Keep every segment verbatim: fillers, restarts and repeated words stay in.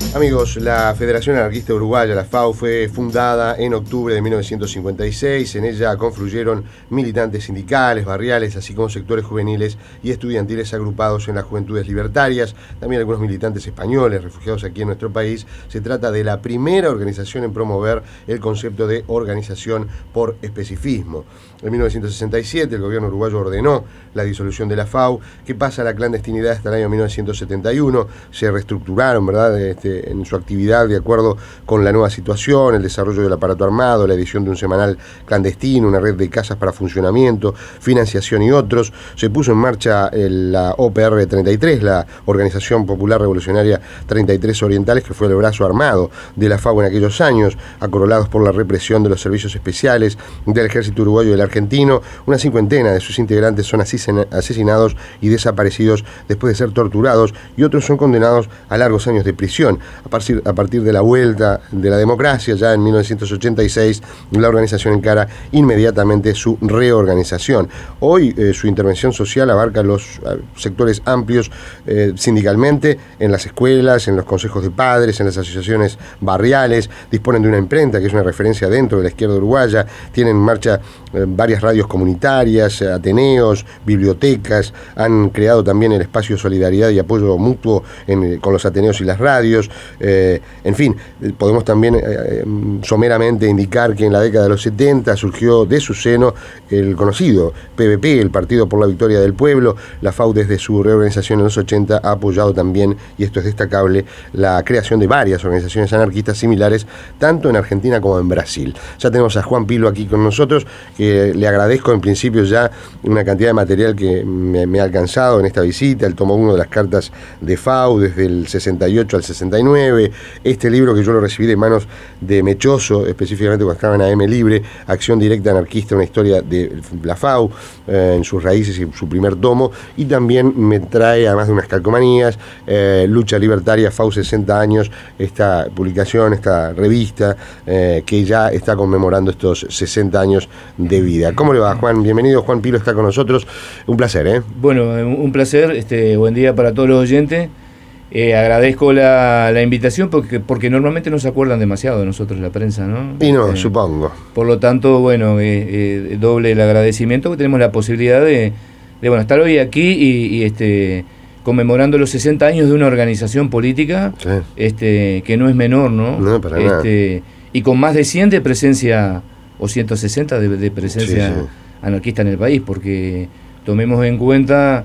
Amigos, la Federación Anarquista Uruguaya, la F A U, fue fundada en octubre de mil novecientos cincuenta y seis. En ella confluyeron militantes sindicales, barriales, así como sectores juveniles y estudiantiles agrupados en las Juventudes Libertarias, también algunos militantes españoles refugiados aquí en nuestro país. Se trata de la primera organización en promover el concepto de organización por especifismo. En mil novecientos sesenta y siete el gobierno uruguayo ordenó la disolución de la F A U, que pasa a la clandestinidad hasta el año mil novecientos setenta y uno. Se reestructuraron, ¿verdad?, este, en su actividad de acuerdo con la nueva situación, el desarrollo del aparato armado, la edición de un semanal clandestino, una red de casas para funcionamiento, financiación y otros. Se puso en marcha el, la O P R treinta y tres, la Organización Popular Revolucionaria treinta y tres Orientales, que fue el brazo armado de la F A U en aquellos años, acorralados por la represión de los servicios especiales del Ejército Uruguayo y del Argentino. Una cincuentena de sus integrantes son asesinados y desaparecidos después de ser torturados, y otros son condenados a largos años de prisión. A partir, a partir de la vuelta de la democracia, ya en mil novecientos ochenta y seis, la organización encara inmediatamente su reorganización. Hoy eh, su intervención social abarca los eh, sectores amplios eh, sindicalmente, en las escuelas, en los consejos de padres, en las asociaciones barriales. Disponen de una imprenta que es una referencia dentro de la izquierda uruguaya. Tienen en marcha eh, varias radios comunitarias, eh, ateneos, bibliotecas. Han creado también el espacio de solidaridad y apoyo mutuo en, con los ateneos y las radios. Eh, en fin, podemos también eh, someramente indicar que en la década de los setenta surgió de su seno el conocido P V P, el Partido por la Victoria del Pueblo. La F A U, desde su reorganización en los ochenta, ha apoyado también, y esto es destacable, la creación de varias organizaciones anarquistas similares, tanto en Argentina como en Brasil. Ya tenemos a Juan Pilo aquí con nosotros, que le agradezco en principio ya una cantidad de material que me, me ha alcanzado en esta visita, el tomo uno de las cartas de F A U desde el sesenta y ocho al sesenta y nueve, este libro que yo lo recibí de manos de Mechoso, específicamente cuando estaba en A M Libre, Acción Directa Anarquista, una historia de la F A U eh, en sus raíces y su primer tomo, y también me trae, además de unas calcomanías, eh, Lucha Libertaria F A U sesenta años, esta publicación, esta revista eh, que ya está conmemorando estos sesenta años de vida. ¿Cómo le va, Juan? Bienvenido. Juan Pilo está con nosotros, un placer, ¿eh? Bueno, un placer, este, buen día para todos los oyentes. Eh, agradezco la, la invitación porque, porque normalmente no se acuerdan demasiado de nosotros la prensa, ¿no? Y no, eh, supongo. Por lo tanto, bueno, eh, eh, doble el agradecimiento que tenemos la posibilidad de, de bueno, estar hoy aquí y, y este conmemorando los sesenta años de una organización política, sí, este que no es menor, ¿no? No, para este, nada. Y con más de cien de presencia, o ciento sesenta de, de presencia, sí, sí, anarquista en el país, porque tomemos en cuenta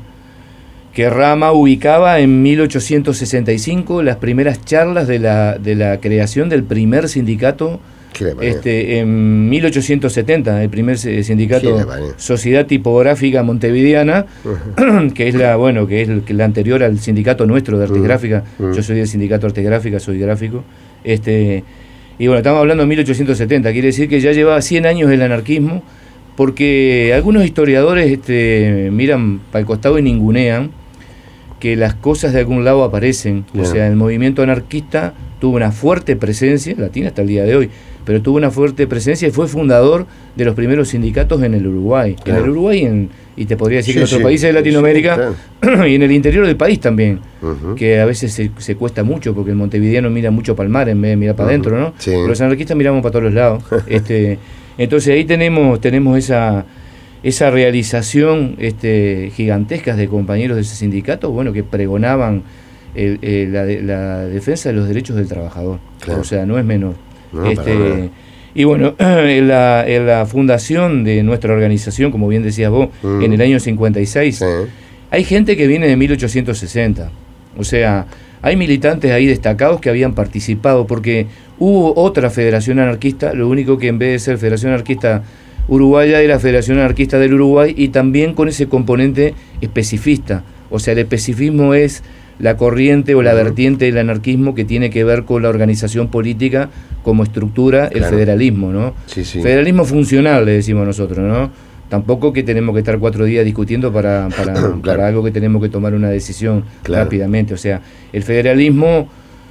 que Rama ubicaba en mil ochocientos sesenta y cinco las primeras charlas de la, de la creación del primer sindicato, este, en mil ochocientos setenta, el primer sindicato Sociedad Tipográfica Montevideana, uh-huh, que es la bueno que es el, que la anterior al sindicato nuestro de Arte uh-huh. Gráfica. Uh-huh. Yo soy del sindicato Arte Gráfica, soy gráfico. Este, y bueno, estamos hablando de mil ochocientos setenta, quiere decir que ya llevaba cien años el anarquismo, porque algunos historiadores este, miran para el costado y ningunean que las cosas de algún lado aparecen. Yeah. O sea, el movimiento anarquista tuvo una fuerte presencia, la tiene hasta el día de hoy, pero tuvo una fuerte presencia y fue fundador de los primeros sindicatos en el Uruguay. Yeah. En el Uruguay en, y te podría decir sí, que en otros sí, países de Latinoamérica, sí, claro, y en el interior del país también, uh-huh, que a veces se, se cuesta mucho, porque el montevideano mira mucho para el mar en vez de mirar para uh-huh. adentro, ¿no? Sí. Los anarquistas miramos para todos los lados. este, entonces ahí tenemos, tenemos esa... esa realización este, gigantescas de compañeros de ese sindicato, bueno, que pregonaban el, el, la, la defensa de los derechos del trabajador. Claro. O sea, no es menor. No, este, y bueno, en la, en la fundación de nuestra organización, como bien decías vos, mm. en el año cincuenta y seis, sí, hay gente que viene de mil ochocientos sesenta. O sea, hay militantes ahí destacados que habían participado, porque hubo otra federación anarquista, lo único que en vez de ser Federación Anarquista Uruguaya era Federación Anarquista del Uruguay, y también con ese componente especifista. O sea, el especifismo es la corriente o la vertiente del anarquismo que tiene que ver con la organización política como estructura, claro, el federalismo, ¿no? Sí, sí. Federalismo funcional, le decimos nosotros, ¿no? Tampoco que tenemos que estar cuatro días discutiendo para, para, claro, para algo que tenemos que tomar una decisión, claro, rápidamente. O sea, el federalismo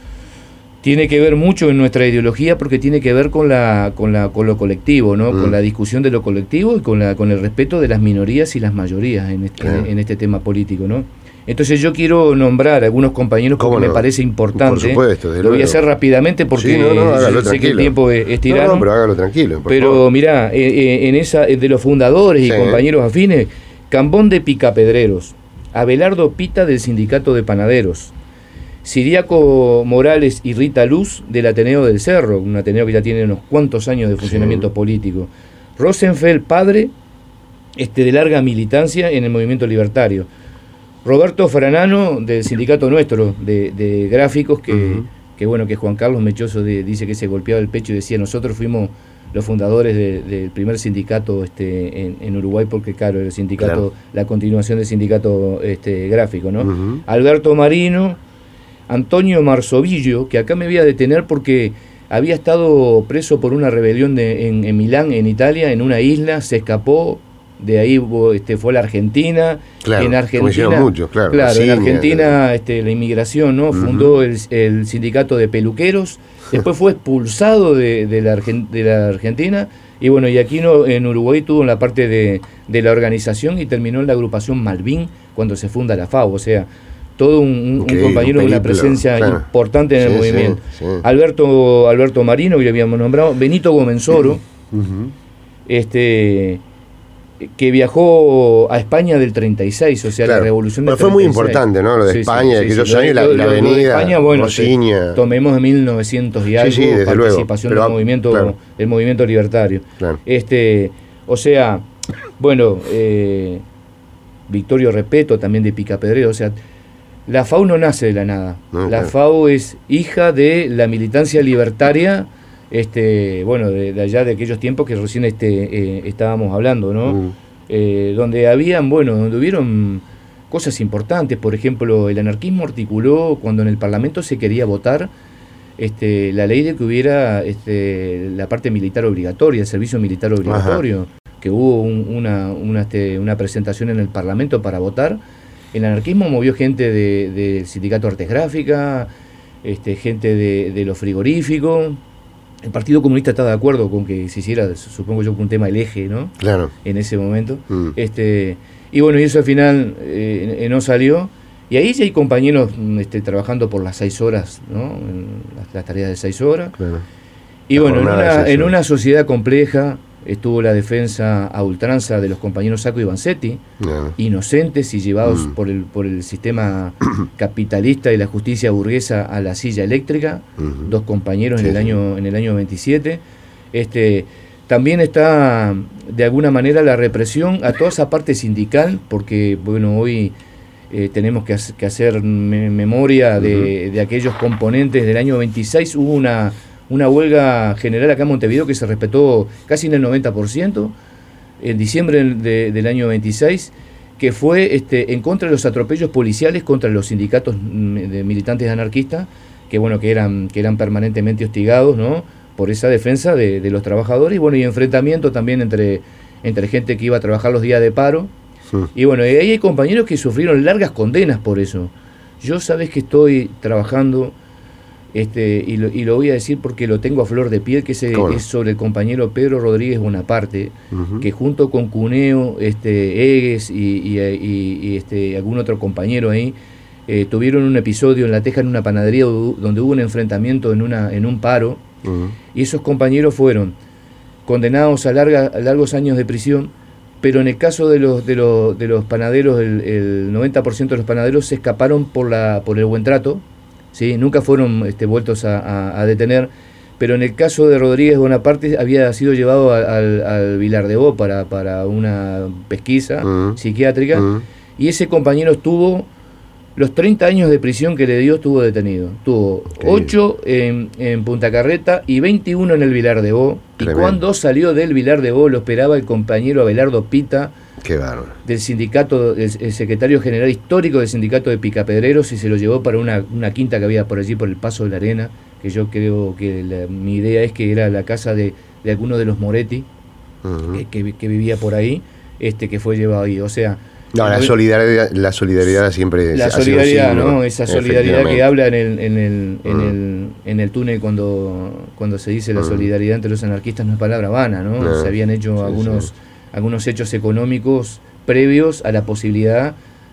tiene que ver mucho en nuestra ideología, porque tiene que ver con la con la con lo colectivo, ¿no? Mm. Con la discusión de lo colectivo y con la con el respeto de las minorías y las mayorías en este, claro, en, en este tema político, ¿no? Entonces yo quiero nombrar a algunos compañeros porque no? me parece importante. Por supuesto, lo voy a hacer rápidamente porque sí, no, no, yo sé que el tiempo es, es tirano. No, no, pero hágalo tranquilo. Pero mirá, eh, en esa de los fundadores sí. y compañeros afines, Cambón de Picapedreros, Abelardo Pita del Sindicato de Panaderos, Siriaco Morales y Rita Luz del Ateneo del Cerro, un Ateneo que ya tiene unos cuantos años de funcionamiento sí. político, Rosenfeld padre, este, de larga militancia en el movimiento libertario, Roberto Franano del sindicato nuestro de, de gráficos que, uh-huh. que bueno que Juan Carlos Mechoso de, dice que se golpeaba el pecho y decía nosotros fuimos los fundadores del de, de primer sindicato este, en, en Uruguay porque claro el sindicato claro. la continuación del sindicato este, gráfico, ¿no? Uh-huh. Alberto Marino, Antonio Marzovillo, que acá me voy a detener porque había estado preso por una rebelión de, en, en Milán, en Italia, en una isla, se escapó. De ahí este, fue a la Argentina. Claro, en Argentina, muchos, claro. Claro, sí, en Argentina este, la inmigración, ¿no? Uh-huh. Fundó el, el sindicato de peluqueros, después fue expulsado de, de, la, de la Argentina, y bueno, y aquí no, en Uruguay tuvo la parte de, de la organización y terminó en la agrupación Malvin cuando se funda la F A U, o sea, todo un, un compañero de una presencia claro. importante en sí, el movimiento. Sí, sí. Alberto, Alberto Marino, que lo habíamos nombrado, Benito Gomenzoro, uh-huh. este... que viajó a España del treinta y seis, o sea, claro. la revolución del treinta y seis. Pero fue muy importante, ¿no? Lo de sí, España, sí, de aquellos sí, años, la, la avenida, de España, bueno, Rosiña. Tomemos de mil novecientos y algo, sí, sí, participación Pero, del, movimiento, claro. del movimiento libertario. Claro. Este, o sea, bueno, eh, Victorio Repeto, también de Picapedrero, o sea, la F A U no nace de la nada. No, la claro. F A U es hija de la militancia libertaria, este bueno de, de allá de aquellos tiempos que recién este eh, estábamos hablando, ¿no? Uh. Eh, donde habían bueno donde hubieron cosas importantes, por ejemplo el anarquismo articuló cuando en el Parlamento se quería votar este la ley de que hubiera este la parte militar obligatoria, el servicio militar obligatorio. Ajá. Que hubo un, una una este, una presentación en el Parlamento para votar. El anarquismo movió gente del de, de sindicato Artes Gráficas, este gente de, de los frigoríficos. El Partido Comunista está de acuerdo con que se hiciera, supongo yo, con un tema del eje, ¿no? Claro. En ese momento. Mm. Este, y bueno, y eso al final eh, no salió. Y ahí sí hay compañeros este, trabajando por las seis horas, ¿no? En las, las tareas de seis horas. Claro. Y la bueno, en una, en una sociedad compleja estuvo la defensa a ultranza de los compañeros Sacco y Vanzetti, no. inocentes y llevados mm. por el por el sistema capitalista y la justicia burguesa a la silla eléctrica, uh-huh. dos compañeros sí, en el año en el año veintisiete. Este también está de alguna manera la represión a toda esa parte sindical, porque bueno, hoy eh, tenemos que, que hacer me memoria de, uh-huh. de aquellos componentes del año veintiséis. Hubo una una huelga general acá en Montevideo que se respetó casi en el noventa por ciento en diciembre de, del año veintiséis, que fue este, en contra de los atropellos policiales contra los sindicatos de militantes anarquistas, que bueno que eran que eran permanentemente hostigados, ¿no? Por esa defensa de, de los trabajadores, y bueno, y enfrentamiento también entre, entre gente que iba a trabajar los días de paro. Sí. Y bueno, y ahí hay compañeros que sufrieron largas condenas por eso. Yo sabés que estoy trabajando Este, y, lo, y lo voy a decir porque lo tengo a flor de piel, que ese, es sobre el compañero Pedro Rodríguez Bonaparte, uh-huh. que junto con Cuneo, este, Egues y, y, y, y este, algún otro compañero ahí, eh, tuvieron un episodio en La Teja, en una panadería, donde hubo un enfrentamiento en, una, en un paro, uh-huh. y esos compañeros fueron condenados a, larga, a largos años de prisión, pero en el caso de los, de los, de los panaderos, el, el noventa por ciento de los panaderos se escaparon por, la, por el buen trato. ¿Sí? Nunca fueron este, vueltos a, a, a detener, pero en el caso de Rodríguez Bonaparte había sido llevado a, a, al, al Vilar de Bo para, para una pesquisa uh-huh. psiquiátrica, uh-huh. y ese compañero estuvo los treinta años de prisión que le dio, estuvo detenido. Tuvo ocho en, en Punta Carreta y veintiuno en el Vilar de Bo. Tremendo. Y cuando salió del Vilar de Bo lo esperaba el compañero Abelardo Pita, Qué bárbaro. del sindicato, el, el secretario general histórico del sindicato de Picapedreros, y se lo llevó para una, una quinta que había por allí, por el Paso de la Arena, que yo creo que la, mi idea es que era la casa de, de alguno de los Moretti, uh-huh. que, que, que vivía por ahí, este que fue llevado ahí. O sea, no, la solidaridad, la solidaridad siempre la solidaridad, ¿no? Esa solidaridad que habla en el, en el, en uh-huh. el, en el túnel cuando, cuando se dice la uh-huh. solidaridad entre los anarquistas, no es palabra vana, ¿no? Uh-huh. Se habían hecho sí, algunos sí. algunos hechos económicos previos a la posibilidad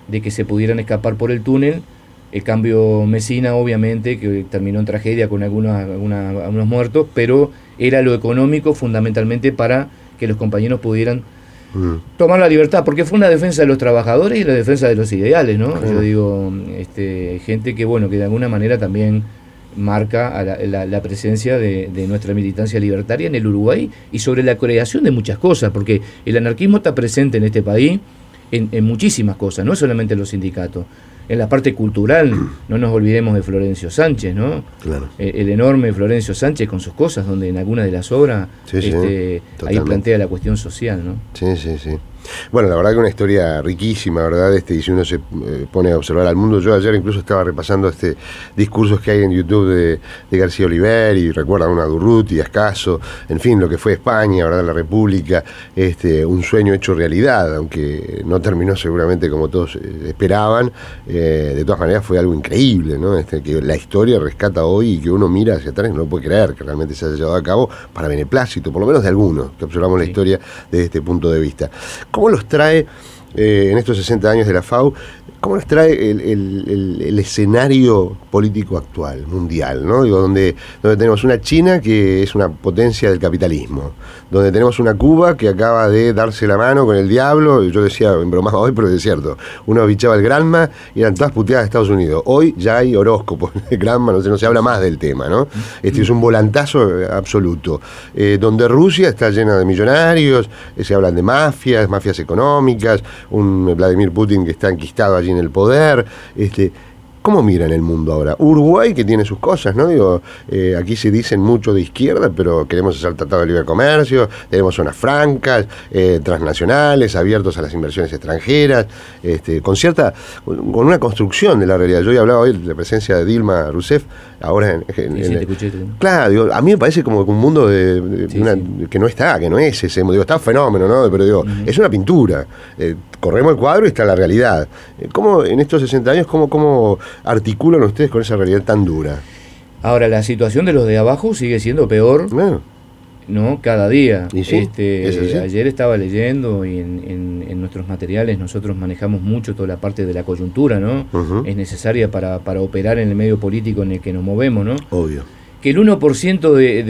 de que se pudieran escapar por el túnel. El cambio Mesina, obviamente, que terminó en tragedia con algunos, alguna, algunos muertos, pero era lo económico fundamentalmente para que los compañeros pudieran mm. tomar la libertad, porque fue una defensa de los trabajadores y la defensa de los ideales, ¿no? Mm. Yo digo, este, gente que, bueno, que de alguna manera también marca a la, la, la presencia de, de nuestra militancia libertaria en el Uruguay y sobre la creación de muchas cosas, porque el anarquismo está presente en este país en, en muchísimas cosas, no solamente en los sindicatos. En la parte cultural, no nos olvidemos de Florencio Sánchez, ¿no? Claro. El, el enorme Florencio Sánchez con sus cosas, donde en alguna de las obras sí, este, sí, ahí plantea la cuestión social, ¿no? Sí, sí, sí. Bueno, la verdad que una historia riquísima, ¿verdad? Este, y si uno se eh, pone a observar al mundo, yo ayer incluso estaba repasando este discursos que hay en YouTube de, de García Oliver, y recuerdan a Durruti, a Escaso, en fin, lo que fue España, ¿verdad? La República, este, un sueño hecho realidad, aunque no terminó seguramente como todos eh, esperaban, eh, de todas maneras fue algo increíble, ¿no? Este, que la historia rescata hoy y que uno mira hacia atrás y no puede creer que realmente se haya llevado a cabo para beneplácito, por lo menos de algunos, que observamos sí. la historia desde este punto de vista. ¿Cómo los trae eh, en estos sesenta años de la F A U, cómo los trae el, el, el, el escenario político actual, mundial, ¿no? Digo, donde, donde tenemos una China que es una potencia del capitalismo, donde tenemos una Cuba que acaba de darse la mano con el diablo, yo decía en broma hoy, pero es cierto, uno bichaba el Granma y eran todas puteadas de Estados Unidos. Hoy ya hay horóscopos de Granma, no se, no se habla más del tema, ¿no? Este es un volantazo absoluto. Eh, donde Rusia está llena de millonarios, eh, se hablan de mafias, mafias económicas, un Vladimir Putin que está enquistado allí en el poder. Este, ¿cómo miran el mundo ahora? Uruguay, que tiene sus cosas, ¿no? Digo, eh, aquí se dicen mucho de izquierda, pero queremos hacer tratado de libre comercio, tenemos zonas francas, eh, transnacionales, abiertos a las inversiones extranjeras, este, con cierta, con una construcción de la realidad. Yo he hablado hoy de la presencia de Dilma Rousseff, ahora en, en, sí, sí, en escuché, ¿no? Claro, digo, a mí me parece como un mundo de, de sí, una, sí. que no está, que no es ese, digo, está un fenómeno, ¿no? Pero digo, uh-huh. es una pintura. Eh, corremos el cuadro y está la realidad. ¿Cómo en estos sesenta años, cómo, cómo articulan ustedes con esa realidad tan dura? Ahora, la situación de los de abajo sigue siendo peor, bueno. ¿no? Cada día. ¿Y sí? Este, ayer estaba leyendo y en, en, en nuestros materiales nosotros manejamos mucho toda la parte de la coyuntura, ¿no? Uh-huh. Es necesaria para, para operar en el medio político en el que nos movemos, ¿no? Obvio. Que el uno por ciento de, de,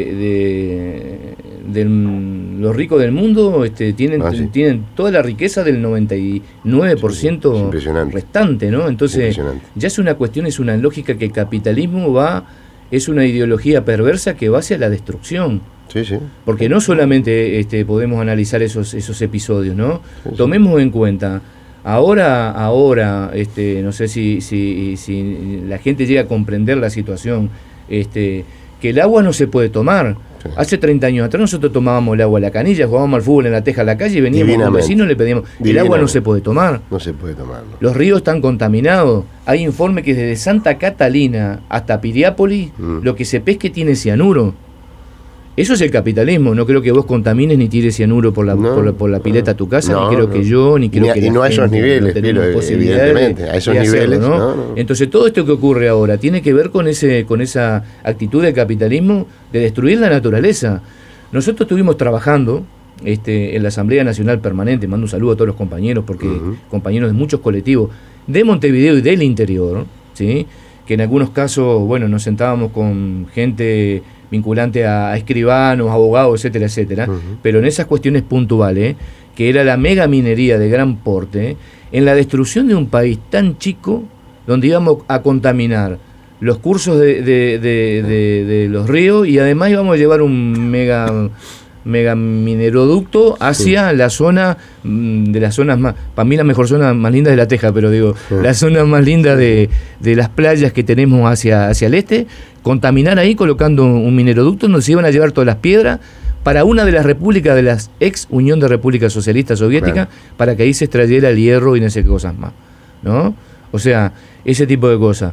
de, de los ricos del mundo este, tienen, ah, sí. tienen toda la riqueza del noventa y nueve por ciento sí, sí. restante, ¿no? Entonces, ya es una cuestión, es una lógica que el capitalismo va, es una ideología perversa que va hacia la destrucción. Sí, sí. Porque no solamente este, podemos analizar esos, esos episodios, ¿no? Sí, sí. Tomemos en cuenta. Ahora, ahora, este, no sé si, si, si la gente llega a comprender la situación. Este, que el agua no se puede tomar. Sí. Hace treinta años atrás nosotros tomábamos el agua a la canilla, jugábamos al fútbol en la teja a la calle y veníamos con vecinos y le pedíamos, el agua no se puede tomar. No se puede tomar. No. Los ríos están contaminados. Hay informes que desde Santa Catalina hasta Piriápolis mm. lo que se pesque tiene cianuro. Eso es el capitalismo. No creo que vos contamines ni tires cianuro por la, no, por la, por la pileta no, a tu casa, no, ni creo no. que yo, ni creo ni, que y la no a esos niveles, no pero, evidentemente, a esos niveles. Hacerlo, ¿no? No, no. Entonces todo esto que ocurre ahora tiene que ver con ese, con esa actitud del capitalismo de destruir la naturaleza. Nosotros estuvimos trabajando este, en la Asamblea Nacional Permanente, mando un saludo a todos los compañeros, porque uh-huh. compañeros de muchos colectivos de Montevideo y del interior, ¿sí? Que en algunos casos, bueno, nos sentábamos con gente vinculante a, a escribanos, abogados, etcétera, etcétera, uh-huh. pero en esas cuestiones puntuales, que era la mega minería de gran porte, en la destrucción de un país tan chico, donde íbamos a contaminar los cursos de, de, de, de, de los ríos y además íbamos a llevar un mega... mega mineroducto hacia sí. la zona de las zonas más, para mí la mejor zona más linda es La Teja, pero digo, sí. la zona más linda de, de las playas que tenemos hacia, hacia el este, contaminar ahí colocando un mineroducto donde se iban a llevar todas las piedras para una de las repúblicas de las ex Unión de Repúblicas Socialistas Soviéticas, claro. para que ahí se extrayera el hierro y no sé qué cosas más, ¿no? O sea, ese tipo de cosas.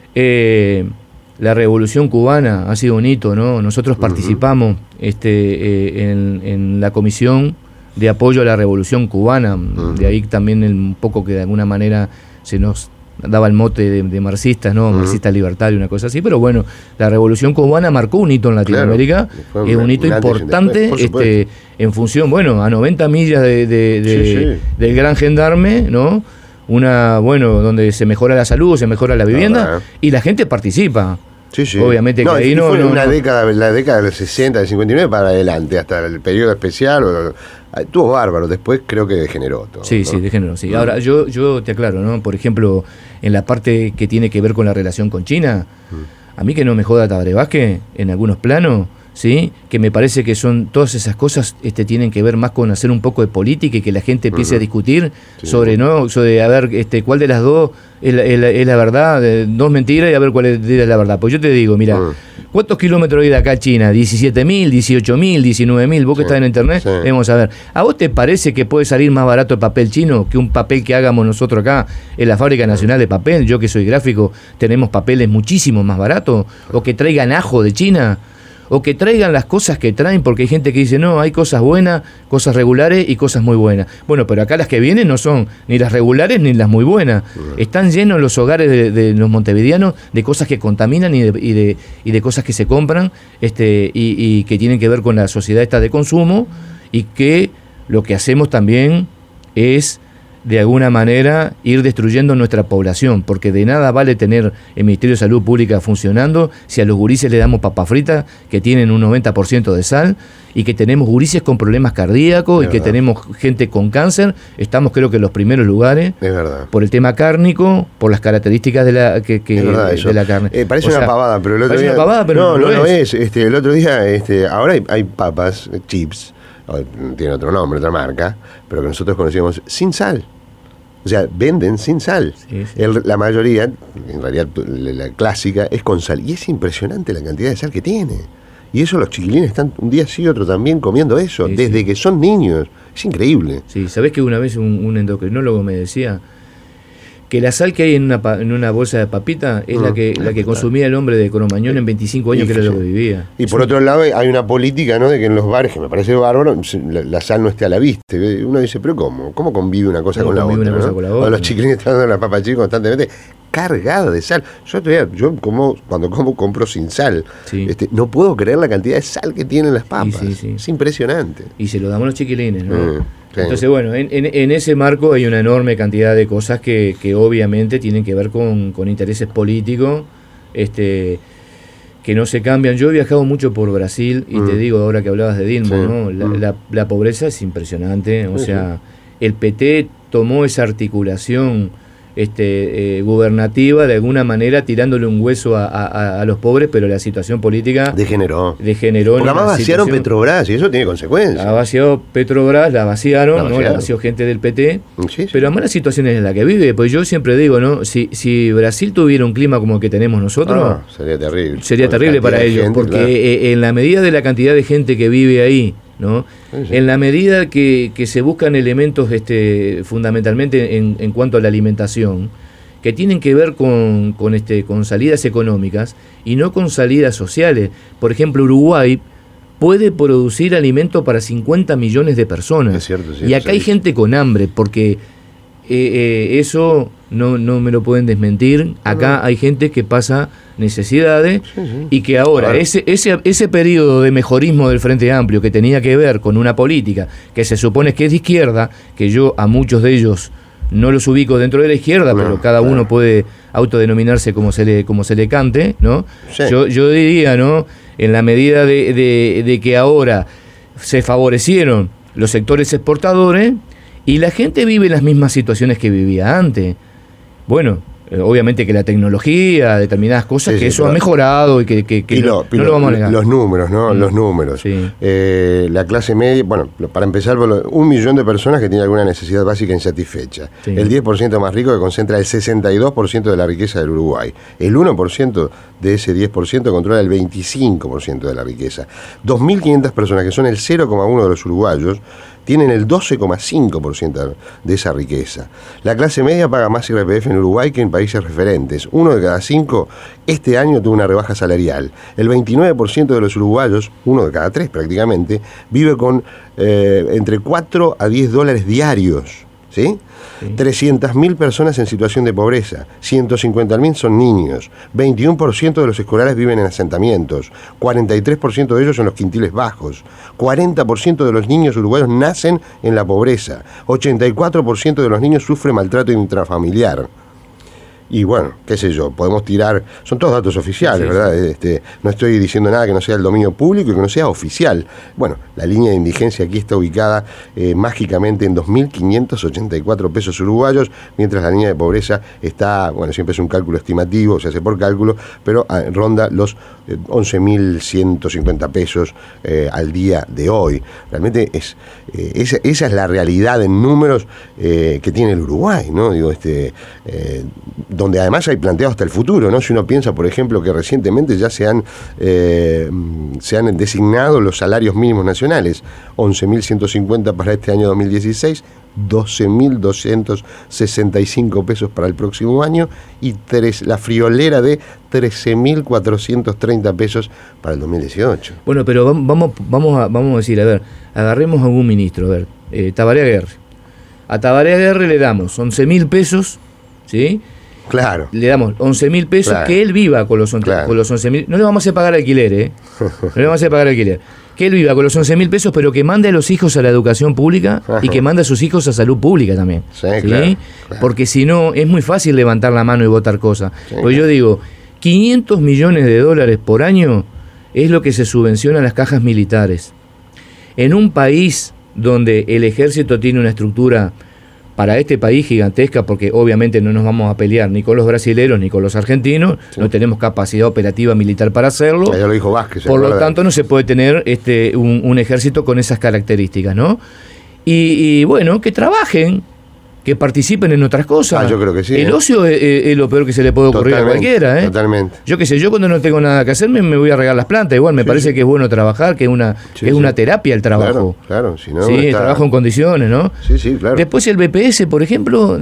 Eh, La Revolución Cubana ha sido un hito, ¿no? Nosotros uh-huh. participamos este, eh, en, en la comisión de apoyo a la Revolución Cubana, uh-huh. de ahí también el, un poco que de alguna manera se nos daba el mote de, de marxistas, ¿no? Uh-huh. Marxista libertario, una cosa así, pero bueno, la Revolución Cubana marcó un hito en Latinoamérica, claro, es un hito importante este, en función, bueno, a noventa millas de, de, de, sí, sí. del Gran Gendarme, ¿no? una, bueno, donde se mejora la salud, se mejora la vivienda, no, no. y la gente participa. Sí, sí. Obviamente no, que ahí no... Fue no una no. década, la década del sesenta, del cincuenta y nueve para adelante, hasta el periodo especial, o, estuvo bárbaro, después creo que degeneró todo. Sí, ¿no? sí, degeneró, sí. Mm. Ahora, yo, yo te aclaro, ¿no? Por ejemplo, en la parte que tiene que ver con la relación con China, mm. a mí que no me joda Tabaré Vázquez, en algunos planos, ¿sí? Que me parece que son todas esas cosas este, tienen que ver más con hacer un poco de política y que la gente empiece uh-huh. a discutir sí, sobre, ¿no? Sobre, a ver, este, cuál de las dos es la, es la, es la verdad, de, dos mentiras y a ver cuál es, es la verdad. Pues yo te digo, mira, uh-huh. ¿cuántos kilómetros hay de acá a China? diecisiete mil, dieciocho mil, diecinueve mil, vos que sí, estás en internet, sí. Vamos a ver. ¿A vos te parece que puede salir más barato el papel chino que un papel que hagamos nosotros acá en la Fábrica Nacional de Papel? Yo que soy gráfico, tenemos papeles muchísimo más baratos, o que traigan ajo de China, o que traigan las cosas que traen, porque hay gente que dice, no, hay cosas buenas, cosas regulares y cosas muy buenas. Bueno, pero acá las que vienen no son ni las regulares ni las muy buenas. Uh-huh. Están llenos los hogares de, de los montevideanos de cosas que contaminan y de, y de, y de cosas que se compran este, y, y que tienen que ver con la sociedad esta de consumo, y que lo que hacemos también es de alguna manera ir destruyendo nuestra población, porque de nada vale tener el Ministerio de Salud Pública funcionando si a los gurises le damos papa frita que tienen un noventa por ciento de sal, y que tenemos gurises con problemas cardíacos, es y verdad. Que tenemos gente con cáncer. Estamos creo que en los primeros lugares, es verdad, por el tema cárnico, por las características de la que, que verdad, de la carne. Eh, parece o una sea, pavada, pero el otro parece día una pavada, pero no, no, no, no lo es. es. Este, el otro día, este, ahora hay, hay papas, chips, tiene otro nombre, otra marca, pero que nosotros conocíamos sin sal. O sea, venden sin sal. Sí, sí. El, la mayoría, en realidad la, la clásica, es con sal. Y es impresionante la cantidad de sal que tiene. Y eso los chiquilines están un día sí otro también comiendo eso, sí, desde sí. que son niños. Es increíble. Sí, ¿sabés que una vez un, un endocrinólogo me decía que la sal que hay en una, en una bolsa de papita es mm, la que la que consumía el hombre de Cromañón en veinticinco años, y que era sí. lo que vivía? Y por sí. otro lado hay una política, ¿no?, de que en los bares, que me parece bárbaro, la, la sal no esté a la vista. Uno dice, pero ¿cómo? ¿Cómo convive una cosa, con la, otra, una ¿no? cosa con la otra? O los chiquilines están dando la papa chica constantemente cargada de sal. Yo todavía, yo como, cuando como compro sin sal, sí. este, no puedo creer la cantidad de sal que tienen las papas. Sí, sí, sí. Es impresionante. Y se lo damos a los chiquilines, ¿no? Mm. Sí. Entonces, bueno, en, en, en ese marco hay una enorme cantidad de cosas que, que obviamente tienen que ver con, con intereses políticos, este, que no se cambian. Yo he viajado mucho por Brasil y mm. te digo, ahora que hablabas de Dilma, sí. ¿no? La, mm. la, la pobreza es impresionante. O sí, sea, sí. el P T tomó esa articulación este, eh, gubernativa de alguna manera tirándole un hueso a, a, a los pobres, pero la situación política degeneró. degeneró Porque además vaciaron situación... Petrobras y eso tiene consecuencias. La vació Petrobras, la vaciaron, la vaciaron. ¿no? La vació gente del P T. Sí, sí. Pero además la situación es en la que vive, pues yo siempre digo, ¿no? Si, si Brasil tuviera un clima como el que tenemos nosotros, ah, sería terrible. Sería Por terrible para ellos, gente, porque claro. eh, en la medida de la cantidad de gente que vive ahí, ¿no? Sí, sí. En la medida que, que se buscan elementos este, fundamentalmente en, en cuanto a la alimentación, que tienen que ver con, con, este, con salidas económicas y no con salidas sociales. Por ejemplo, Uruguay puede producir alimento para cincuenta millones de personas. Es cierto, sí, y acá hay gente con hambre, porque eh, eh, eso no, no me lo pueden desmentir. Acá hay gente que pasa necesidades, sí, sí. y que ahora ese, ese, ese periodo de mejorismo del Frente Amplio, que tenía que ver con una política que se supone que es de izquierda, que yo a muchos de ellos no los ubico dentro de la izquierda, no, pero cada claro. uno puede autodenominarse como se le, como se le cante, ¿no? Sí. Yo, yo diría, ¿no?, en la medida de, de, de que ahora se favorecieron los sectores exportadores y la gente vive las mismas situaciones que vivía antes. Bueno, eh, obviamente que la tecnología, determinadas cosas, sí, que sí, eso ha mejorado y que, que, que Pilo, no, Pilo, no lo vamos a negar. Los números, ¿no? Mm. Los números. Sí. Eh, la clase media, bueno, para empezar, un millón de personas que tienen alguna necesidad básica insatisfecha. Sí. El diez por ciento más rico, que concentra el sesenta y dos por ciento de la riqueza del Uruguay. El uno por ciento de ese diez por ciento controla el veinticinco por ciento de la riqueza. dos mil quinientas personas, que son el cero coma uno de los uruguayos, tienen el doce coma cinco por ciento de esa riqueza. La clase media paga más I R P F en Uruguay que en países referentes. Uno de cada cinco este año tuvo una rebaja salarial. El veintinueve por ciento de los uruguayos, uno de cada tres prácticamente, vive con eh, entre cuatro a diez dólares diarios. ¿sí? Sí. trescientas mil personas en situación de pobreza, ciento cincuenta mil son niños, veintiuno por ciento de los escolares viven en asentamientos, cuarenta y tres por ciento de ellos en los quintiles bajos, cuarenta por ciento de los niños uruguayos nacen en la pobreza, ochenta y cuatro por ciento de los niños sufren maltrato intrafamiliar. Y bueno, qué sé yo, podemos tirar, son todos datos oficiales, sí, ¿verdad? Sí. Este, no estoy diciendo nada que no sea el dominio público y que no sea oficial. Bueno, la línea de indigencia aquí está ubicada eh, mágicamente en dos mil quinientos ochenta y cuatro pesos uruguayos, mientras la línea de pobreza está, bueno, siempre es un cálculo estimativo, se hace por cálculo, pero eh, ronda los eh, once mil ciento cincuenta pesos eh, al día de hoy. Realmente es eh, esa, esa es la realidad en números eh, que tiene el Uruguay, ¿no? Digo, este... Eh, donde además hay planteado hasta el futuro, ¿no? Si uno piensa, por ejemplo, que recientemente ya se han, eh, se han designado los salarios mínimos nacionales, once mil ciento cincuenta para este año dos mil dieciséis, doce mil doscientos sesenta y cinco pesos para el próximo año y tres, la friolera de trece mil cuatrocientos treinta pesos para el dos mil dieciocho. Bueno, pero vamos, vamos, a, vamos a decir, a ver, agarremos a algún ministro, a ver, eh, Tabaré Aguerre. A Tabaré Aguerre le damos once mil pesos, ¿sí? Claro. Le damos once mil pesos, claro, que él viva con los, claro, con los once mil. No le vamos a hacer pagar alquiler, ¿eh? No le vamos a hacer pagar alquiler. Que él viva con los once mil pesos, pero que mande a los hijos a la educación pública y que mande a sus hijos a salud pública también. Sí, ¿sí? Claro, claro. Porque si no, es muy fácil levantar la mano y votar cosas. Sí, pues yo digo, quinientos millones de dólares por año es lo que se subvenciona a las cajas militares. En un país donde el ejército tiene una estructura para este país gigantesca, porque obviamente no nos vamos a pelear ni con los brasileros ni con los argentinos, sí, no tenemos capacidad operativa militar para hacerlo. Ya lo dijo Vázquez. Por lo tanto, no se puede tener este un, un ejército con esas características, ¿no? Y, y bueno, que trabajen, que participen en otras cosas. Ah, yo creo que sí. El ¿eh? ocio es, es lo peor que se le puede ocurrir totalmente, a cualquiera, ¿eh? Totalmente. Yo qué sé, yo cuando no tengo nada que hacer me, me voy a regar las plantas. Igual me sí, parece sí. que es bueno trabajar, que es una, sí, que es sí. una terapia el trabajo. Claro, claro. Si no, sí, está... el trabajo en condiciones, ¿no? Sí, sí, claro. Después el B P S, por ejemplo,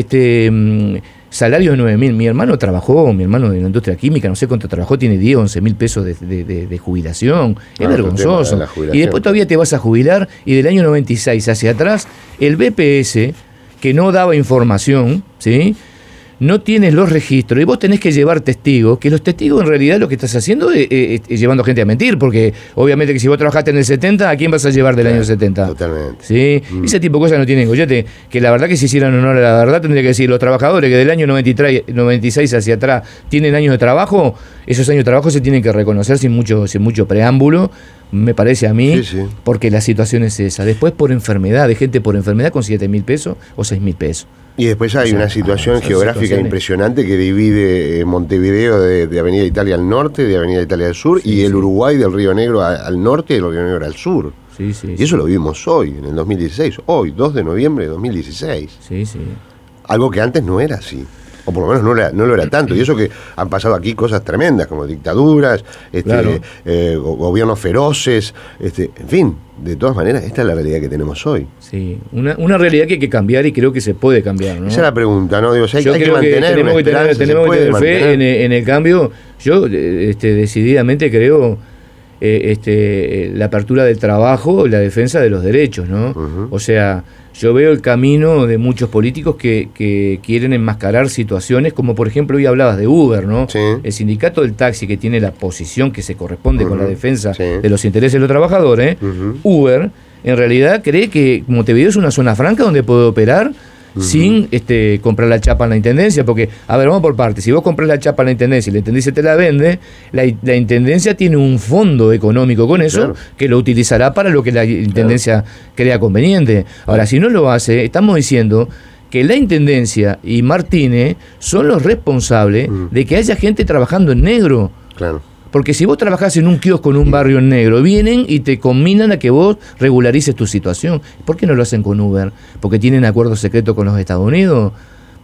este salario de nueve mil. Mi hermano trabajó, mi hermano de la industria química, no sé cuánto trabajó, tiene diez, once mil pesos de, de, de, de jubilación. Es ah, vergonzoso. De y después todavía te vas a jubilar y del año noventa y seis hacia atrás, el B P S, que no daba información, ¿sí? No tienes los registros y vos tenés que llevar testigos, que los testigos en realidad lo que estás haciendo es, es, es llevando gente a mentir, porque obviamente que si vos trabajaste en el setenta, ¿a quién vas a llevar del claro, año setenta? Totalmente. ¿Sí? Mm. Ese tipo de cosas no tienen gollete, que la verdad que si hicieran honor a la verdad tendría que decir, los trabajadores que del año noventa y tres, noventa y seis hacia atrás tienen años de trabajo, esos años de trabajo se tienen que reconocer sin mucho, sin mucho preámbulo, me parece a mí, sí, sí. porque la situación es esa. Después por enfermedad, de gente por enfermedad con siete mil pesos o seis mil pesos. Y después hay o sea, una situación ah, geográfica impresionante que divide Montevideo de, de Avenida Italia al norte, de Avenida Italia al sur, sí, y el sí. Uruguay del Río Negro a, al norte y del Río Negro al sur. Sí, sí, y eso sí. lo vimos hoy, en el dos mil dieciséis, hoy, dos de noviembre de dos mil dieciséis. Sí, sí. Algo que antes no era así. O por lo menos no, era, no lo era tanto. Y eso que han pasado aquí cosas tremendas, como dictaduras, este, claro. eh, gobiernos feroces, este, en fin, de todas maneras, esta es la realidad que tenemos hoy. Sí, una, una realidad que hay que cambiar y creo que se puede cambiar, ¿no? Esa es la pregunta, ¿no? Digo, o sea, hay, yo hay creo que mantener que tenemos que tener, tenemos que tener fe en, en el cambio. Yo este, decididamente creo eh, este, la apertura del trabajo y la defensa de los derechos, ¿no? Uh-huh. O sea, yo veo el camino de muchos políticos que, que quieren enmascarar situaciones, como por ejemplo hoy hablabas de Uber, ¿no? Sí. El sindicato del taxi, que tiene la posición que se corresponde uh-huh. con la defensa sí. de los intereses de los trabajadores, uh-huh. Uber en realidad cree que Montevideo es una zona franca donde puede operar uh-huh. sin este, comprar la chapa en la intendencia, porque, a ver, vamos por partes, si vos compras la chapa en la intendencia y la intendencia te la vende, la, la intendencia tiene un fondo económico con eso, claro. que lo utilizará para lo que la intendencia claro. crea conveniente. Ahora, si no lo hace, estamos diciendo que la intendencia y Martínez son los responsables uh-huh. de que haya gente trabajando en negro. Claro. Porque si vos trabajás en un kiosco en un barrio en negro, vienen y te combinan a que vos regularices tu situación. ¿Por qué no lo hacen con Uber? ¿Porque tienen acuerdo secreto con los Estados Unidos?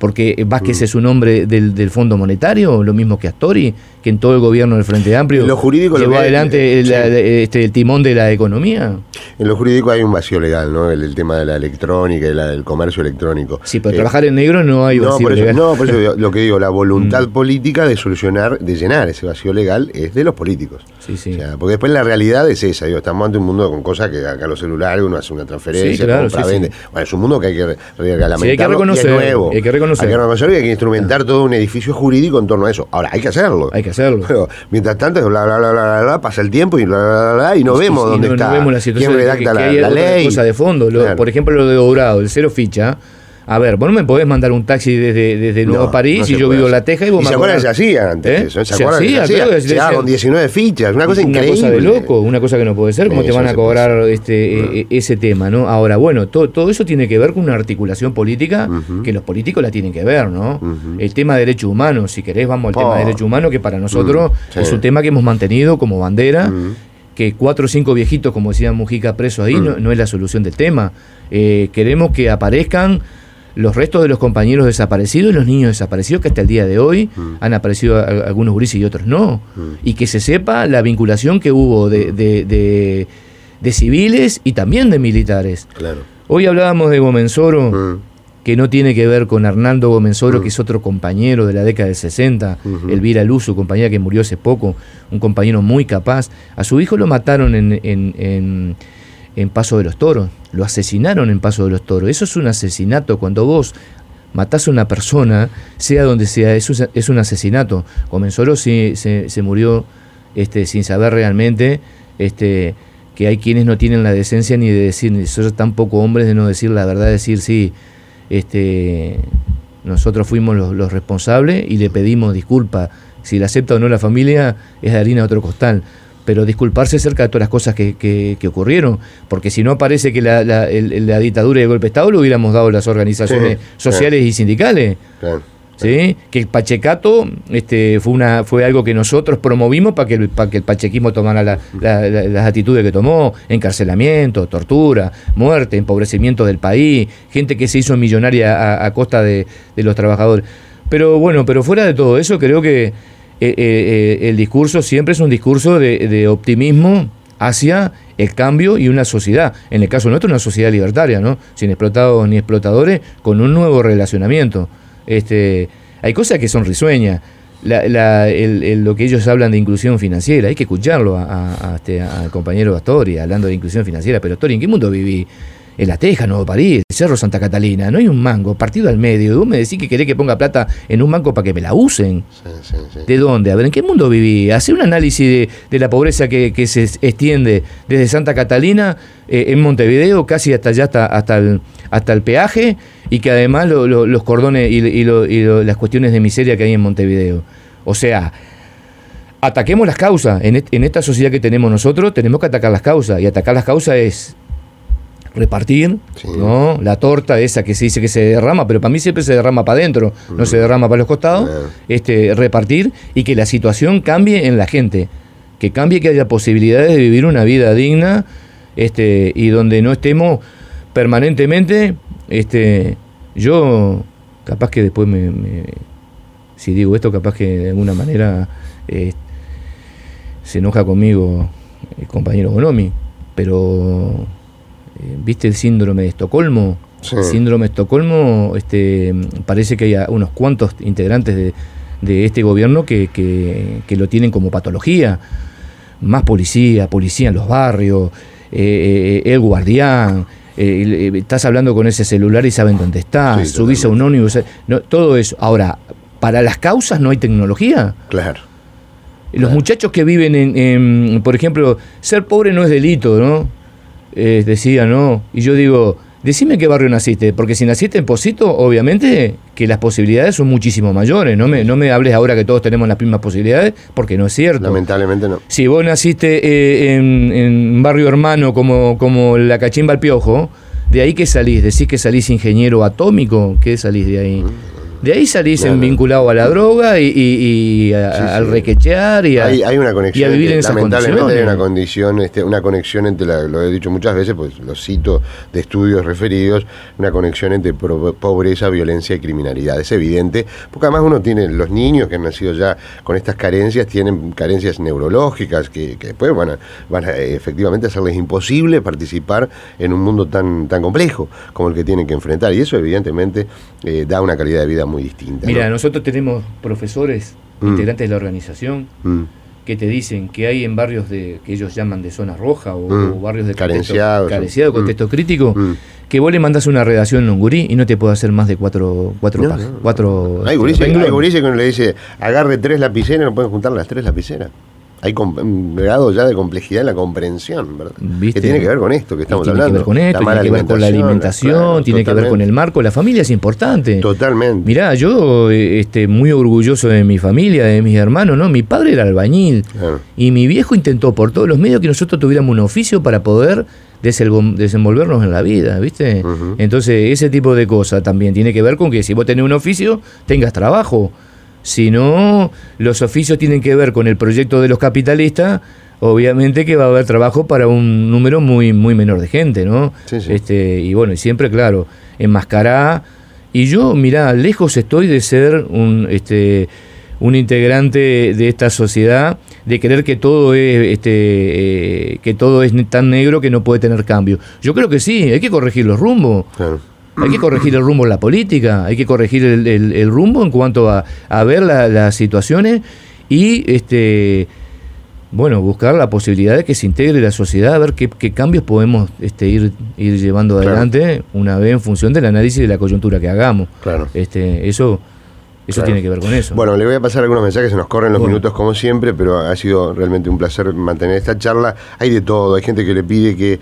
porque Vázquez mm. es un hombre del, del Fondo Monetario, lo mismo que Astori, que en todo el gobierno del Frente Amplio lo jurídico llevó lo que adelante es, el, sí. este, el timón de la economía. En lo jurídico hay un vacío legal, ¿no? El, el tema de la electrónica y la, el comercio electrónico. Sí, pero eh, trabajar en negro no hay vacío no, por eso, legal. No, por eso lo que digo, la voluntad mm. política de solucionar, de llenar ese vacío legal es de los políticos. Sí, sí. O sea, porque después la realidad es esa, digo, estamos ante un mundo con cosas que acá los celulares uno hace una transferencia, sí, claro, compra, sí, vende. Sí. Bueno, es un mundo que hay que reglamentarlo, sí, hay que reconocer, y es nuevo. Hay que reconocer. Hay que reconocerlo y hay que instrumentar todo un edificio jurídico en torno a eso. Ahora, hay que hacerlo. Hay que hacerlo. Pero, mientras tanto, bla, bla, bla, bla, bla, bla, pasa el tiempo y bla, bla, bla, bla y no sí, vemos sí, dónde no, está. No vemos la situación. ¿Quién redacta que, que la, hay la ley? Cosa de fondo. Lo, claro. Por ejemplo, lo de Dorado, el cero ficha. A ver, vos no me podés mandar un taxi desde, desde Nuevo no, París no y yo vivo en La Teja y vos y me se acuerdan que se hacía antes ¿Eh? eso, ¿se, se acuerdan hacía, que se hacía? Claro, Se hacía con diecinueve fichas, una cosa una increíble. Una cosa de loco, una cosa que no puede ser, ¿cómo sí, te van a cobrar puede este, no. eh, ese tema, ¿no? Ahora, bueno, todo, todo eso tiene que ver con una articulación política uh-huh. que los políticos la tienen que ver, ¿no? Uh-huh. El tema de derechos humanos, si querés vamos al oh. tema de derechos humanos, que para nosotros uh-huh. sí. es un tema que hemos mantenido como bandera, uh-huh. que cuatro o cinco viejitos, como decía Mujica, presos ahí, uh-huh. no, no es la solución del tema. Eh, queremos que aparezcan los restos de los compañeros desaparecidos y los niños desaparecidos que hasta el día de hoy mm. han aparecido a, a algunos gurises y otros no. Mm. Y que se sepa la vinculación que hubo de, de, de, de civiles y también de militares. Claro. Hoy hablábamos de Gomenzoro, mm. que no tiene que ver con Hernando Gomenzoro, mm. que es otro compañero de la década del sesenta, mm-hmm. Elvira Luz, su compañera que murió hace poco, un compañero muy capaz. A su hijo lo mataron en... en, en en Paso de los Toros, lo asesinaron en Paso de los Toros. Eso es un asesinato. Cuando vos matás a una persona, sea donde sea, eso es, es un asesinato. Gomenzoro se, se, se murió este, sin saber realmente este, que hay quienes no tienen la decencia ni de decir, ni ser tan poco hombres de no decir la verdad, decir sí, este, nosotros fuimos los, los responsables y le pedimos disculpas. Si la acepta o no la familia, es de harina de otro costal. Pero disculparse acerca de todas las cosas que, que, que ocurrieron, porque si no parece que la, la, el, la dictadura y el golpe de Estado lo hubiéramos dado las organizaciones sí, sociales claro. y sindicales. Claro. ¿Sí? Que el pachecato este, fue una fue algo que nosotros promovimos para que el, para que el pachequismo tomara la, la, la, las actitudes que tomó: encarcelamiento, tortura, muerte, empobrecimiento del país, gente que se hizo millonaria a, a costa de, de los trabajadores. Pero bueno, pero fuera de todo eso, creo que Eh, eh, el discurso siempre es un discurso de, de optimismo hacia el cambio y una sociedad, en el caso nuestro una sociedad libertaria, ¿no? Sin explotados ni explotadores, con un nuevo relacionamiento. Este, hay cosas que son risueñas, la, la, el, el, lo que ellos hablan de inclusión financiera, hay que escucharlo a, a, a este, al compañero Astori hablando de inclusión financiera. Pero Astori, ¿en qué mundo viví? En La Teja, Nuevo París, Cerro Santa Catalina, no hay un mango, partido al medio. Vos me decís que querés que ponga plata en un banco para que me la usen. Sí, sí, sí. ¿De dónde? A ver, ¿en qué mundo viví? Hacé un análisis de, de la pobreza que, que se extiende desde Santa Catalina, eh, en Montevideo, casi hasta allá, hasta, hasta, el, hasta el peaje, y que además lo, lo, los cordones y, y, lo, y lo, las cuestiones de miseria que hay en Montevideo. O sea, ataquemos las causas. En, en esta sociedad que tenemos nosotros, tenemos que atacar las causas, y atacar las causas es repartir, sí. ¿no? La torta esa que se dice que se derrama, pero para mí siempre se derrama para adentro, uh-huh. no se derrama para los costados, uh-huh. este, repartir y que la situación cambie en la gente, que cambie, que haya posibilidades de vivir una vida digna, este, y donde no estemos permanentemente, este, yo capaz que después me, me si digo esto, capaz que de alguna manera eh, se enoja conmigo el compañero Bonomi, pero ¿viste el síndrome de Estocolmo? Sí. El síndrome de Estocolmo, este, parece que hay unos cuantos integrantes de, de este gobierno que, que, que lo tienen como patología. Más policía, policía en los barrios, eh, el guardián, eh, estás hablando con ese celular y saben dónde estás, sí, subís a un ómnibus, no, todo eso. Ahora, ¿para las causas no hay tecnología? Claro. Los claro. muchachos que viven en, en, por ejemplo, ser pobre no es delito, ¿no? Eh, decía, ¿no? Y yo digo, decime en qué barrio naciste, porque si naciste en Pocito, obviamente que las posibilidades son muchísimo mayores. No me, no me hables ahora que todos tenemos las mismas posibilidades, porque no es cierto. Lamentablemente no. Si vos naciste eh, en, en barrio hermano como, como la Cachimba al Piojo, ¿de ahí qué salís? ¿Decís que salís ingeniero atómico? ¿Qué salís de ahí? De ahí salís claro. vinculado a la droga y, y, y a, sí, sí. al requechear y a, hay, hay una conexión y a vivir entre, en esas lamentablemente condiciones. hay una condición, este, una conexión entre, la, lo he dicho muchas veces, pues lo cito de estudios referidos, una conexión entre pro, pobreza, violencia y criminalidad. Es evidente, porque además uno tiene, los niños que han nacido ya con estas carencias, tienen carencias neurológicas que, que después van a, van a efectivamente hacerles imposible participar en un mundo tan, tan complejo como el que tienen que enfrentar. Y eso evidentemente eh, da una calidad de vida muy distinta. Mira, ¿no? nosotros tenemos profesores, mm. integrantes de la organización, mm. que te dicen que hay en barrios de que ellos llaman de zona roja o, mm. o barrios de carenciados, contexto, carenciado, contexto mm. crítico, mm. que vos le mandás una redacción a un gurí y no te puede hacer más de cuatro cuatro, no, no. cuatro hay gurises hay gurises que uno le dice agarre tres lapiceras y no pueden juntar las tres lapiceras. Hay un grado ya de complejidad en la comprensión, ¿verdad? ¿Viste? Que tiene que ver con esto que estamos tiene hablando. Tiene que ver con esto, tiene que ver con la alimentación, claro, tiene que ver con el marco. La familia es importante. Totalmente. Mirá, yo este, muy orgulloso de mi familia, de mis hermanos, ¿no? Mi padre era albañil claro. y mi viejo intentó por todos los medios que nosotros tuviéramos un oficio para poder desenvolvernos en la vida, ¿viste? Uh-huh. Entonces, ese tipo de cosas también tiene que ver con que si vos tenés un oficio, tengas trabajo. Si no, los oficios tienen que ver con el proyecto de los capitalistas, obviamente que va a haber trabajo para un número muy muy menor de gente, ¿no? Sí, sí. Este, y bueno, y siempre, claro, enmascará. Y yo, mirá, lejos estoy de ser un este un integrante de esta sociedad, de creer que todo es este eh, que todo es tan negro que no puede tener cambio. Yo creo que sí, hay que corregir los rumbos. Claro. Hay que corregir el rumbo en la política, hay que corregir el, el, el rumbo en cuanto a, a ver la, las situaciones y este bueno buscar la posibilidad de que se integre la sociedad, a ver qué, qué cambios podemos este, ir, ir llevando adelante claro. una vez en función del análisis de la coyuntura que hagamos. Claro. Este, eso Eso claro. tiene que ver con eso. Bueno, le voy a pasar algunos mensajes, se nos corren los bueno. minutos como siempre, pero ha sido realmente un placer mantener esta charla. Hay de todo, hay gente que le pide que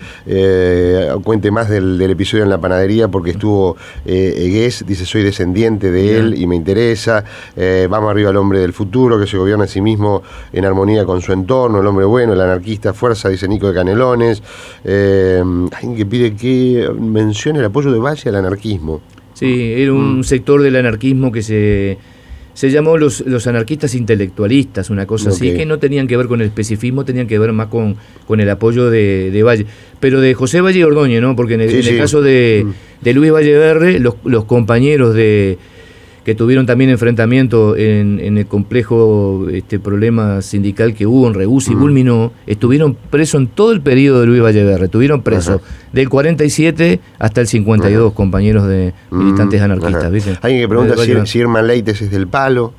eh, cuente más del, del episodio en la panadería porque estuvo eh, Egués, dice soy descendiente de él y me interesa. Eh, vamos arriba al hombre del futuro que se gobierna a sí mismo en armonía con su entorno, el hombre bueno, el anarquista, fuerza, dice Nico de Canelones. Eh, alguien que pide que mencione el apoyo de Valle al anarquismo. Sí, era un mm. sector del anarquismo que se, se llamó los, los anarquistas intelectualistas, una cosa okay. así, que no tenían que ver con el especificismo, tenían que ver más con, con el apoyo de, de Valle. Pero de José Valle Ordóñez, ¿no? Porque en el, sí, en el sí. caso de, mm. de Luis Valleverre, los, los compañeros de que tuvieron también enfrentamiento en, en el complejo este problema sindical que hubo en Rebus y mm. Bulminó, estuvieron presos en todo el periodo de Luis Valleverre, estuvieron presos ajá. del cuarenta y siete hasta el cincuenta y dos, ajá. compañeros de militantes anarquistas. ¿Viste? Alguien que pregunta si, si Irma Leites es del palo.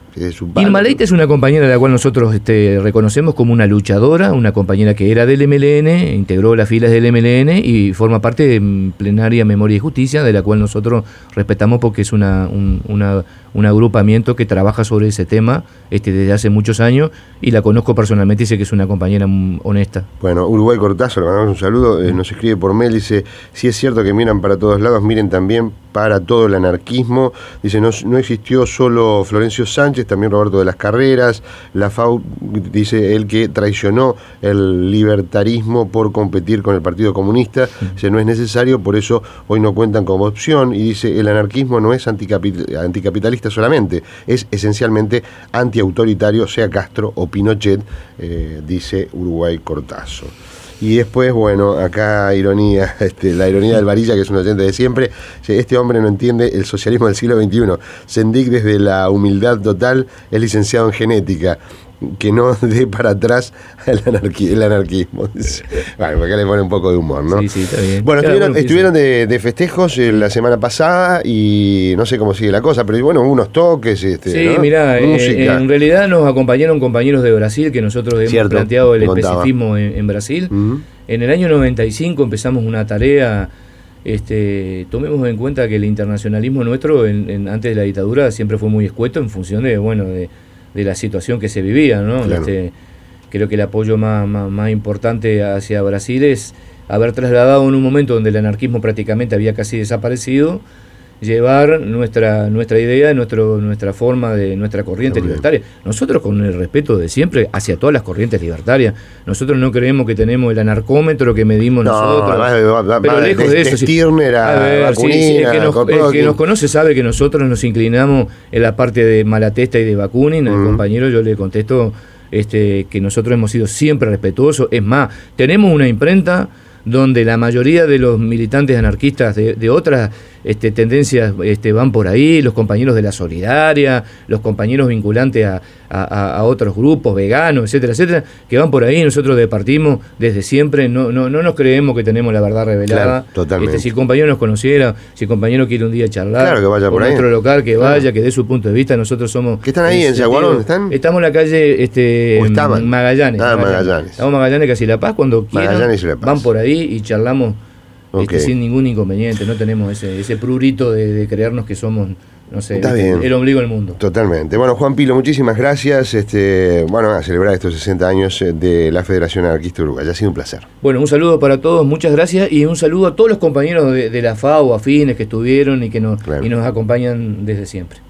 Irma Leites es una compañera a la cual nosotros este, reconocemos como una luchadora, una compañera que era del M L N, integró las filas del M L N y forma parte de Plenaria Memoria y Justicia, de la cual nosotros respetamos porque es una, un, una, un agrupamiento que trabaja sobre ese tema este, desde hace muchos años y la conozco personalmente y sé que es una compañera honesta. Bueno, Uruguay Cortazo, le mandamos un saludo, eh, nos escribe por mail, dice, si es cierto que miran para todos lados, miren también para todo el anarquismo. Dice, no, no existió solo Florencio Sánchez, también Roberto de las Carreras. La F A U dice él que traicionó el libertarismo por competir con el Partido Comunista. Dice, no es necesario, por eso hoy no cuentan como opción. Y dice, el anarquismo no es anticapit- anticapitalista solamente, es esencialmente antiautoritario, sea Castro o Pinochet, eh, dice Uruguay Cortazo. Y después, bueno, acá ironía, este, la ironía del Varilla, que es un oyente de siempre, este hombre no entiende el socialismo del siglo veintiuno. Sendik, desde la humildad total, es licenciado en genética, que no dé para atrás el, anarqui- el anarquismo. Bueno, acá le pone un poco de humor, ¿no? Sí, sí, está bien. Bueno, claro, estuvieron, bueno, estuvieron de, de festejos eh, la semana pasada y no sé cómo sigue la cosa, pero bueno, hubo unos toques. Este, sí, ¿no? mirá, eh, en realidad nos acompañaron compañeros de Brasil, que nosotros hemos Cierto, planteado el contaba. especificismo en, en Brasil. Uh-huh. En el año noventa y cinco empezamos una tarea. Este, tomemos en cuenta que el internacionalismo nuestro en, en, antes de la dictadura siempre fue muy escueto en función de, bueno, de, de la situación que se vivía, ¿no? Claro. Este, creo que el apoyo más, más, más importante hacia Brasil es haber trasladado en un momento donde el anarquismo prácticamente había casi desaparecido llevar nuestra nuestra idea, nuestro, nuestra forma de nuestra corriente Muy libertaria. bien. Nosotros con el respeto de siempre hacia todas las corrientes libertarias. Nosotros no creemos que tenemos el anarcómetro que medimos No, nosotros. va- va- va- pero va lejos de- de eso. de sí. Stirner a A ver, sí, sí, el, que nos, el que nos conoce sabe que nosotros nos inclinamos en la parte de Malatesta y de Bakunin. Al Mm. compañero yo le contesto este, que nosotros hemos sido siempre respetuosos. Es más, tenemos una imprenta donde la mayoría de los militantes anarquistas de, de otras este, tendencias este, van por ahí, los compañeros de la Solidaria, los compañeros vinculantes a, a, a otros grupos, veganos, etcétera, etcétera, que van por ahí. Nosotros departimos desde siempre, no, no, no nos creemos que tenemos la verdad revelada. Claro, totalmente. Este, si el compañero nos conociera, si el compañero quiere un día charlar Claro, que vaya con por ahí. nuestro local, que Claro. vaya, que dé su punto de vista, nosotros somos... ¿Que están ahí en sentido- Yaguarón? ¿Están? Estamos en la calle este, ¿O estaban? Magallanes. Ah, Magallanes. Estamos en Magallanes, casi La Paz, cuando quieran, Magallanes y La Paz. van por ahí y charlamos este, Ok. sin ningún inconveniente. No tenemos ese, ese prurito de, de creernos que somos, no sé, Está el, bien. el ombligo del mundo. Totalmente. Bueno, Juan Pilo, muchísimas gracias. Este, bueno, a celebrar estos sesenta años de la Federación Anarquista Uruguaya. Ha sido un placer. Bueno, un saludo para todos, muchas gracias, y un saludo a todos los compañeros de, de la FAO, afines que estuvieron y que nos, Claro. y nos acompañan desde siempre.